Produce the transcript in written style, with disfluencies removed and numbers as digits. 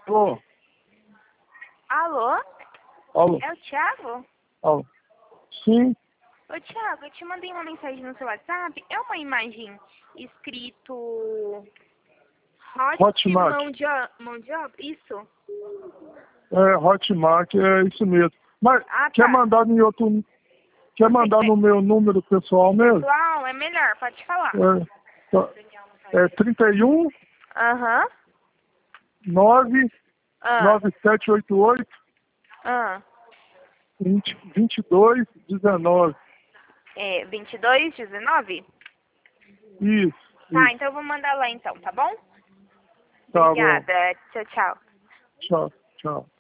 Alô? Alô? Alô? É o Thiago? Alô? Sim? Ô, Thiago, eu te mandei uma mensagem no seu WhatsApp. É uma imagem escrito Hotmart. mão de obra? Isso? É, Hotmart, é isso mesmo. Mas Ah, quer tá. mandar em outro... Quer mandar no meu número pessoal mesmo? Pessoal, é melhor, pode falar. É 31 Aham. 9 Ah. 9788 Ah. 22 19. É 2219? Isso, Tá, isso. então eu vou mandar lá então, tá bom? Tá bom. Obrigada. Tchau, tchau. Tchau, tchau.